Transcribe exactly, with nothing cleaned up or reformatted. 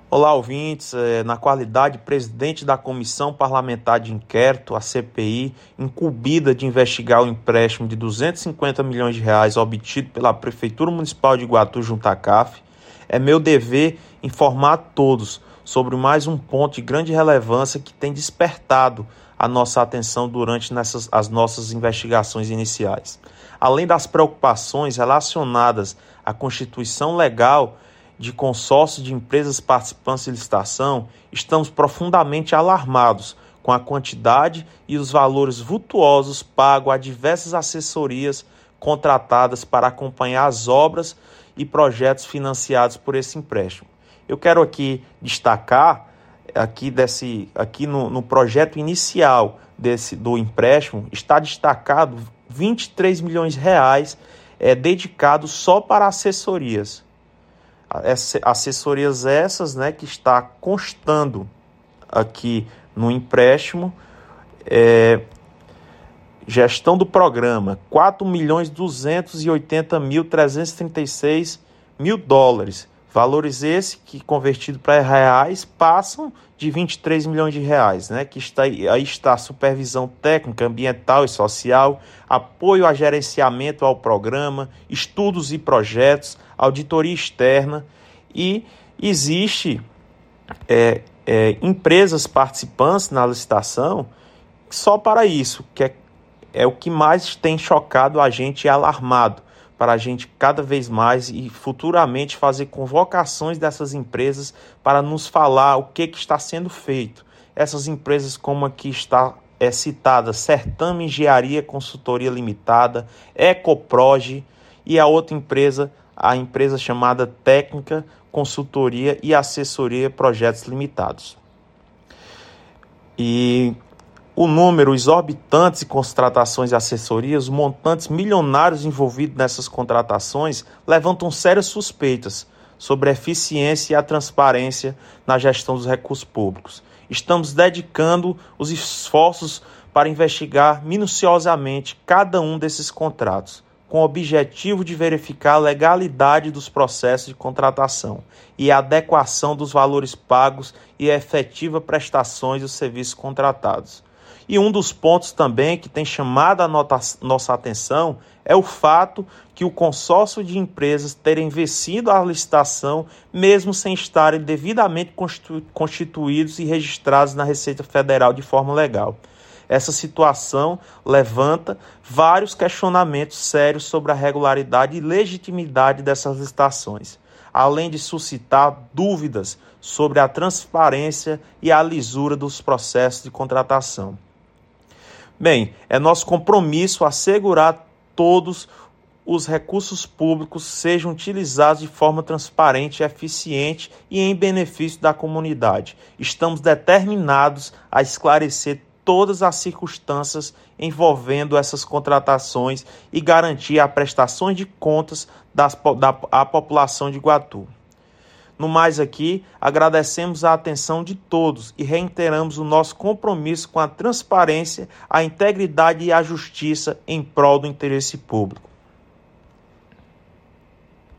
Olá, ouvintes. É, na qualidade de presidente da Comissão Parlamentar de Inquérito, a C P I, incumbida de investigar o empréstimo de duzentos e cinquenta milhões de reais obtido pela Prefeitura Municipal de Iguatu junto à C A F, é meu dever informar a todos sobre mais um ponto de grande relevância que tem despertado a nossa atenção durante nessas, as nossas investigações iniciais. Além das preocupações relacionadas à constituição legal de consórcio de empresas participantes de licitação, estamos profundamente alarmados com a quantidade e os valores vultuosos pagos a diversas assessorias contratadas para acompanhar as obras e projetos financiados por esse empréstimo. Eu quero aqui destacar, aqui, desse, aqui no, no projeto inicial desse, do empréstimo, está destacado vinte e três milhões de reais é, dedicados só para assessorias. Assessorias essas, né, que está constando aqui no empréstimo, é, gestão do programa, quatro milhões duzentos e oitenta mil trezentos e trinta e seis mil dólares, valores esses que convertido para reais passam de vinte e três milhões de reais, né, que está aí está supervisão técnica, ambiental e social, apoio a gerenciamento ao programa, estudos e projetos, auditoria externa, e existe é, é, empresas participantes na licitação só para isso, que é, é o que mais tem chocado a gente e alarmado, para a gente cada vez mais e futuramente fazer convocações dessas empresas para nos falar o que, que está sendo feito. Essas empresas como aqui está é citada, Certame Engenharia Consultoria Limitada, Ecoproge e a outra empresa, a empresa chamada Técnica Consultoria e Assessoria Projetos Limitados. E o número exorbitante de contratações e assessorias, os montantes milionários envolvidos nessas contratações levantam sérias suspeitas sobre a eficiência e a transparência na gestão dos recursos públicos. Estamos dedicando os esforços para investigar minuciosamente cada um desses contratos, com o objetivo de verificar a legalidade dos processos de contratação e a adequação dos valores pagos e a efetiva prestações dos serviços contratados. E um dos pontos também que tem chamado a nossa atenção é o fato que o consórcio de empresas terem vencido a licitação mesmo sem estarem devidamente constituídos e registrados na Receita Federal de forma legal. Essa situação levanta vários questionamentos sérios sobre a regularidade e legitimidade dessas licitações, além de suscitar dúvidas sobre a transparência e a lisura dos processos de contratação. Bem, é nosso compromisso assegurar todos os recursos públicos sejam utilizados de forma transparente, eficiente e em benefício da comunidade. Estamos determinados a esclarecer todas as circunstâncias envolvendo essas contratações e garantir a prestação de contas das, da a população de Iguatu. No mais aqui, agradecemos a atenção de todos e reiteramos o nosso compromisso com a transparência, a integridade e a justiça em prol do interesse público.